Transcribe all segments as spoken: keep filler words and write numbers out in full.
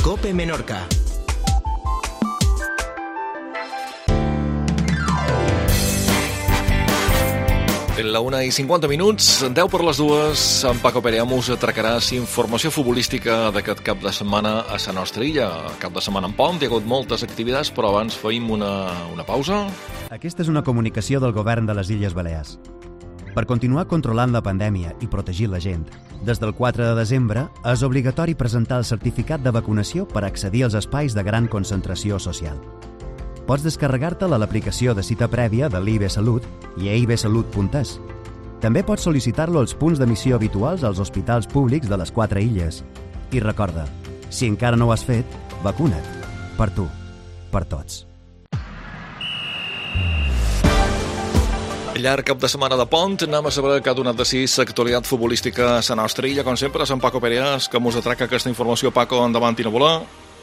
COPE Menorca. La una i cinquanta minuts, deu per les dues, en Paco Perea us atracaràs informació futbolística d'aquest cap de setmana a la nostra illa. Cap de setmana en pont, hi ha hagut moltes activitats, però abans feim una, una pausa. Aquesta és una comunicació del govern de les Illes Balears. Per continuar controlant la pandèmia i protegir la gent, des del quatre de desembre és obligatori presentar el certificat de vacunació per accedir als espais de gran concentració social. Pots descarregar-te'l a l'aplicació de cita prèvia de l'I B Salut i a i be salut punt es. També pots sol·licitar-lo als punts d'emissió habituals als hospitals públics de les quatre illes. I recorda, si encara no ho has fet, vacuna't. Per tu. Per tots. Llarg cap de setmana de pont, anem a saber que ha donat de si l'actualitat futbolística a la nostra illa. Com sempre, en Paco Pereas, que mos atraca aquesta informació. Paco, endavant i no volar.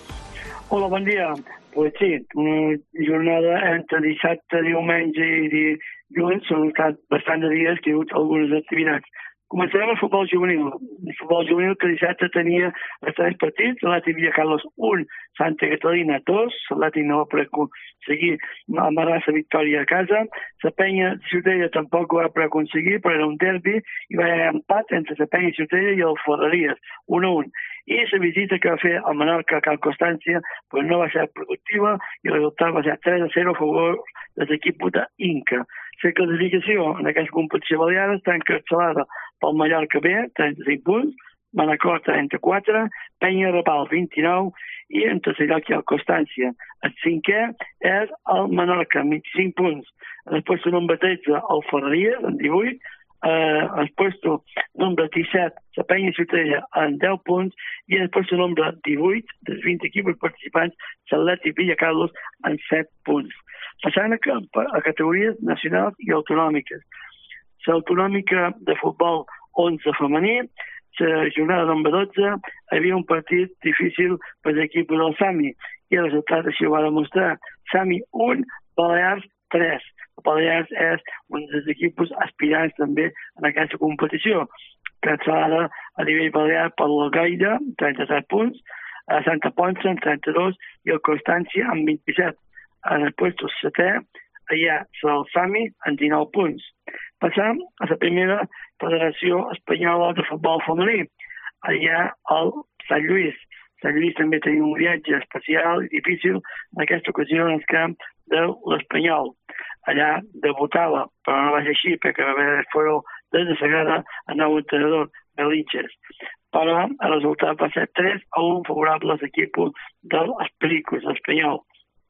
Hola, bon dia. Pues sí, una jornada entre dissabte, diumenge i dilluns, són estat bastant de dies que hi ha hagut algunes activitats. Començarem el futbol juvenil. El futbol juvenil que dissabte tenia els tres partits, l'Atlètic Villacarlos un, Santa Catalina dos, l'Atlètic no va poder aconseguir amarrar la victòria a casa, la Penya Ciutadella tampoc ho va poder aconseguir, però era un derbi, i va haver empat entre la Penya Ciutadella i el Ferreries, un a un. I la visita que va fer el Menorca a Cal Constància pues no va ser productiva i el resultat va ser tres a zero a favor de l'equip d'Inca. La classificació en aquesta competició balear està encapçalada pel Mallorca B, trenta-cinc punts, Manacor, trenta-quatre, Penya Rapal, vint-i-nou, i en tercer lloc hi ha el Constància. El cinquè és el Menorca, amb vint-i-cinc punts. Després el nombre tretze, el Ferreries, amb divuit, eh, el puesto nombre disset, la Penya Ciutadella, amb deu punts, i després el nombre divuit, dels vint equips participants, l'Atlètic Villacarlos, amb set punts. Passant a, a categories nacionals i autonòmiques. L'autonòmica de futbol onze femení, la jornada nombre dotze, hi havia un partit difícil per l'equip del Sami, i el resultat així ho va demostrar. Sami un, Balears tres. Balears és un dels equips aspirants també en aquesta competició, cancel·lada a nivell balear per l'Algaida, trenta-set punts, a Santa Ponça amb trenta-dos i el Constància amb vint-i-set. En el puesto setè hi ha el Sami amb dinou punts. Passam a la primera Federació Espanyola de Futbol Femení. Hi ha el Sant Lluís. Sant Lluís també tenia un viatge especial i difícil en aquesta ocasió en el camp de l'Espanyol. Allà debutava, però no va ser així perquè va haver de fer-ho des de Sagrada el nou entrenador, Belinches. Però el resultat va ser tres a un favorable a l'equip dels Pericos, l'Espanyol.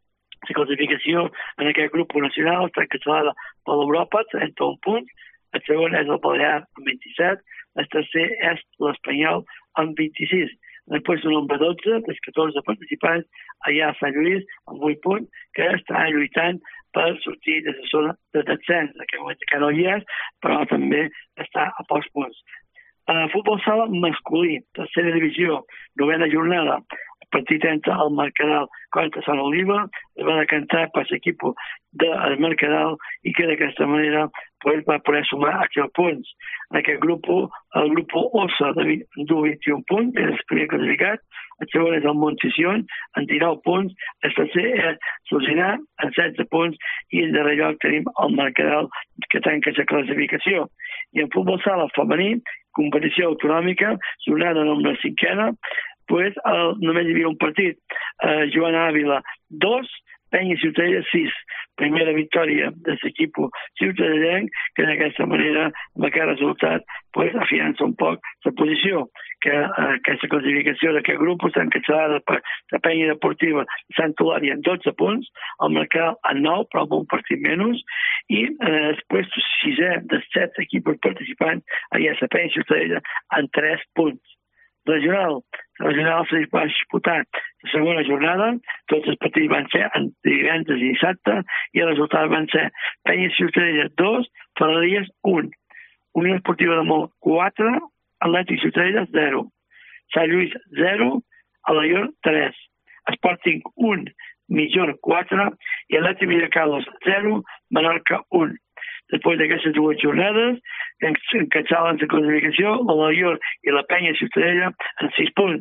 La classificació en aquest grup nacional està encapçalada per l'Europa, trenta-un punts, el segon és el Balear amb vint-i-set, el tercer és l'Espanyol amb vint-i-sis. Després el nombre dotze, dels catorze participants, hi ha Sant Lluís amb vuit punts, que està lluitant per sortir de la zona de descens. En aquest moment que no hi és, però també està a pocs punts. El futbol sala masculí, tercera divisió, novena jornada, partit entre el Mercadal contra Sant Oliva, es va decantar per l'equip del Mercadal i que d'aquesta manera pues, va poder sumar aquells punts. En aquest grup, el grup Ossa de vint-i-un punts, és el primer classificat, el segon és el Montesión, amb dinou punts, el tercer és Solsinar, amb setze punts, i en darrer lloc tenim el Mercadal, que tanca la classificació. I en futbol sala femení, competició autonòmica, jornada nombre cinquena, pues, el, només hi havia un partit, eh, Joana Ávila dos, Penya Ciutadella sis. Primera victòria de l'equip ciutadellenc, que d'aquesta manera, amb aquest resultat, pues, afiança un poc la posició, que eh, aquesta classificació d'aquest grup està encapçalada per la Penya Deportiva Sant Eulàlia amb dotze punts, el Mercadal amb nou, però amb un partit menys, i eh, després sisè dels set equips participants, hi ha la Penya Ciutadella amb tres punts. Regional. La regional s'ha disputat la segona jornada, tots els partits van ser entre divendres i dissabte, i els resultats van ser Penya Ciutadella dos, Ferreries un, Unió Esportiva de Mol quatre, Atlètic Ciutadella zero, Sant Lluís zero, Alaior tres, Sporting un, Mitjor quatre i Atlètic Villacarlos zero, Menorca un. Després d'aquestes dues jornades, encapçalen la classificació, l'Alaior i la Penya Ciutadella en sis punts.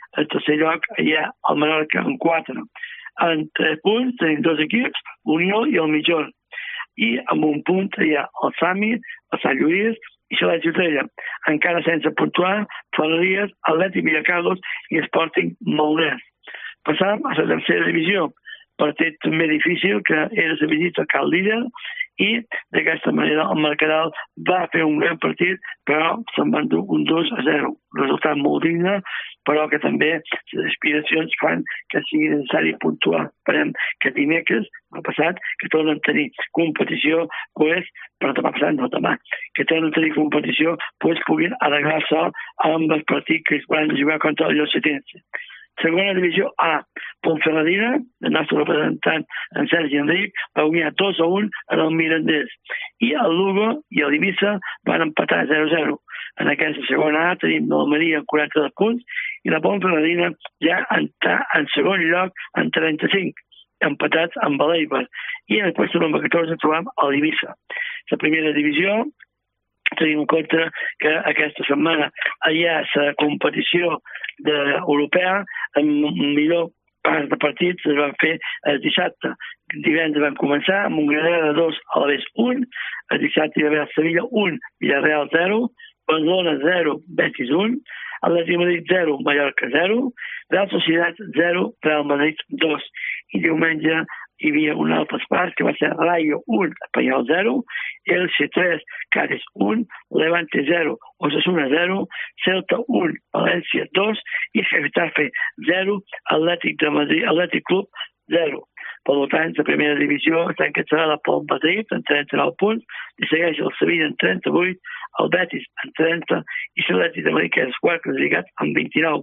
el tercer lloc hi ha el Menorca amb quatre. En tres punts tenim dos equips, Unió i el Mitjor. I amb un punt hi ha el Sami, el Sant Lluís i Xalet Ciutadella. Encara sense puntuar, Ferreries, Atlètic Villacarlos i Sporting Mounès. Passam a la tercera divisió. Partit també difícil, que era la visita al Cal Líder, i d'aquesta manera el Mercadal va fer un gran partit, però se'n van dur un dos a zero. Resultat molt digne, però que també les aspiracions fan que sigui necessari puntuar. Esperem que dimecres, el passat, que tornen a tenir competició, pues, però demà passat no demà, que tornen a tenir competició, pues puguin arreglar-se amb el partit que es van jugar contra el Llosetense. Segona divisió A, Ponferradina, el nostre representant, en Sergi Enric, va guanyar dos a un en el Mirandés. I el Lugo i l'Eivissa van empatar zero a zero. En aquesta segona A tenim l'Almeria amb quaranta-dos punts i la Ponferradina ja està en segon lloc amb trenta-cinc, empatats amb l'Eibar. I en el lloc número catorze trobam l'Eivissa. La primera divisió tenim en compte que aquesta setmana hi ha la competició europea amb millor part de partits es van fer el dissabte. Divendres van començar amb un Granada dos a la vez un, el dissabte hi va haver Sevilla un, Villarreal zero, Barcelona zero, Betis un, Atlètic Madrid zero, Mallorca zero, Real Societat zero, Real Madrid dos. I diumenge hi havia un altre espart que va ser Rayo un, Espanyol zero, Elche tres, Cádiz un, Levante zero, Osasuna zero, Celta un, València dos i Getafe zero, Atlètic de Madrid, Atlètic Club zero. Per tant, la primera divisió està encapçalada pel Madrid en trenta-nou punts, i segueix el Sevilla en trenta-vuit, el Betis en trenta i l'Atlètic de Madrid, que és quart classificat, amb vint-i-nou.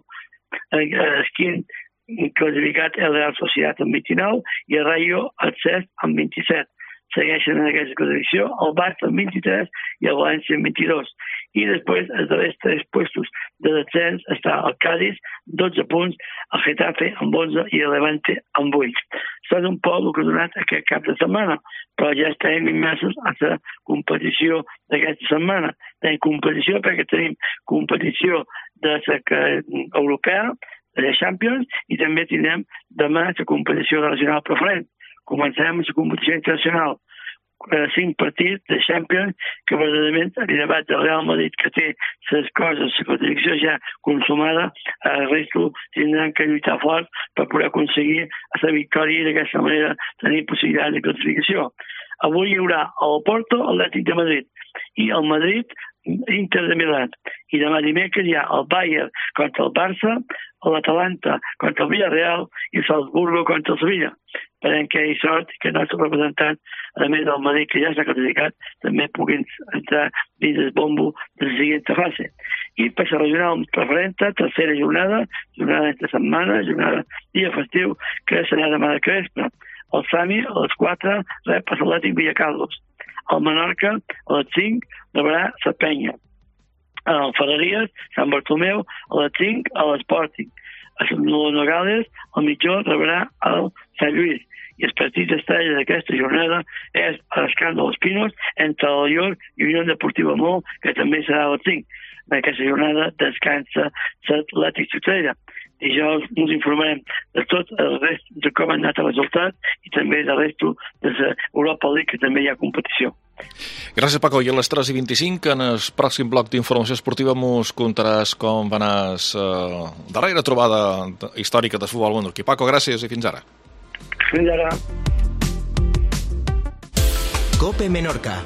Esquint classificat el Real Societat amb vint-i-nou i el Rayo el Cesc amb vint-i-set. Segueixen en aquesta classificació el Barça amb vint-i-tres i el València amb vint-i-dos. I després, els darrers tres puestos de descens està el Cádiz, dotze punts, el Getafe amb onze i el Levante amb vuit. Això és un poc el que ha donat aquest cap de setmana, però ja estem immersos a la competició d'aquesta setmana. Tenim competició perquè tenim competició de la europea, de la Champions, i també tindrem demà la competició regional preferent. Començarem la competició internacional. Cinc partits de Champions que verdaderament, llevat del Real Madrid, que té les coses, la classificació ja consumada, el resto tindran que lluitar fort per poder aconseguir la victòria i d'aquesta manera tenir possibilitat de classificació. Avui hi haurà el Porto, Atlètic de Madrid, i el Madrid, Inter de Milán. I demà dimecres hi ha el Bayern contra el Barça, l'Atalanta contra el Villarreal i el Salzburgo contra el Sevilla. Esperem que hi hagi sort que el nostre representant, a més del Madrid, que ja s'ha classificat, també puguin entrar dins el bombo de la següent fase. I per la regional preferent, tercera jornada, jornada d'esta setmana, jornada dia festiu, que serà demà de Crespra. El Sami, a les quatre, rep a l'Atlètic Villacarlos. El Menorca, a les cinc, rebrà la Penya. El Ferreries, Sant Bartomeu, a les cinc, a l'Sporting. A les Nogales, el Mitjó rebrà el Sant Lluís. I el partit d'estrella d'aquesta jornada és a l'Escamp de los Pinos entre el Llor i Unió Deportiva Mol, que també serà a les cinc. En aquesta jornada descansa l'Atlètic Ciutadella. Dijous ens informarem de tot el rest de com han anat els resultats i també del resto de l'Europa League, que també hi ha competició. Gràcies, Paco. I a les tres i vint-i-cinc, en el pròxim bloc d'informació esportiva, mos contaràs com va anar la darrera trobada històrica de futbol menorquí. Paco, gràcies i fins ara. Fins ara. Cope Menorca.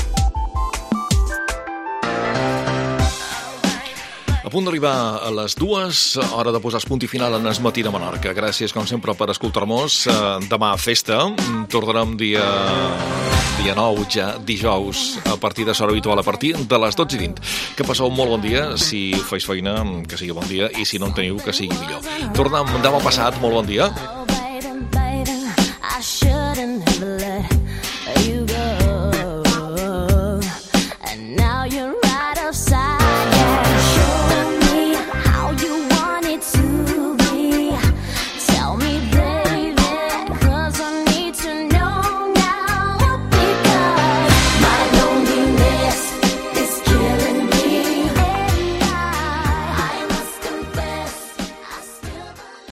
A punt d'arribar a les dues, hora de posar el punt i final en el matí de Menorca. Gràcies, com sempre, per escoltar-nos. Demà festa, tornarem dia, dia nou, ja dijous, a partir de l'hora habitual, a partir de les dotze i vint. Que passeu un molt bon dia, si feu feina, que sigui bon dia, i si no en teniu, que sigui millor. Tornem demà passat, molt bon dia.